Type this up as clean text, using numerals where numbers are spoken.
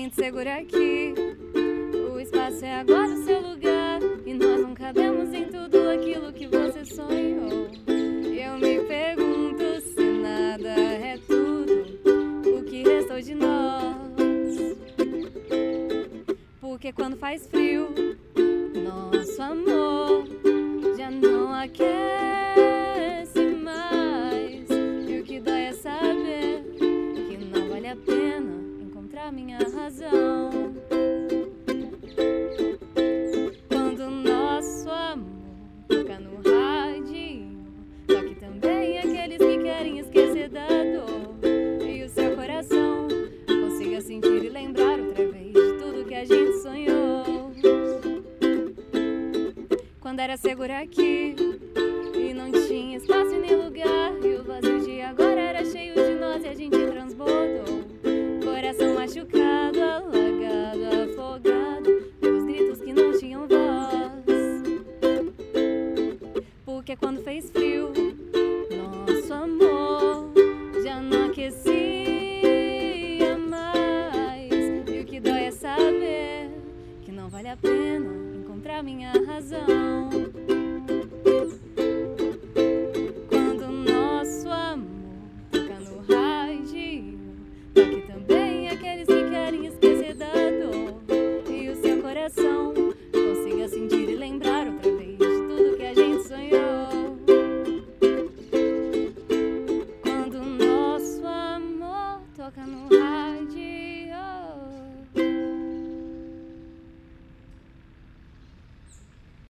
Sente segura aqui, o espaço é agora o seu lugar, e nós não cabemos em tudo aquilo que você sonhou. Eu me pergunto se nada é tudo o que restou de nós. Porque quando faz frio, nosso amor já não aquece mais. E o que dói é saber que não vale a pena encontrar minha razão. Quando nosso amor toca no rádio, toque também aqueles que querem esquecer da dor. E o seu coração consiga sentir e lembrar outra vez de tudo que a gente sonhou. Quando era seguro aqui e não tinha espaço e nem lugar, e o vazio de agora era cheio de nós e a gente transbordou. Coração machucado, alagado, afogado pelos gritos que não tinham voz. Porque quando fez frio, nosso amor já não aquecia mais. E o que dói é saber que não vale a pena encontrar minha razão. Quando nosso amor toca no rádio, toque também aqueles que querem esquecer da dor. E o seu coração consiga sentir e lembrar outra vez de tudo que a gente sonhou. Quando nosso amor toca no rádio,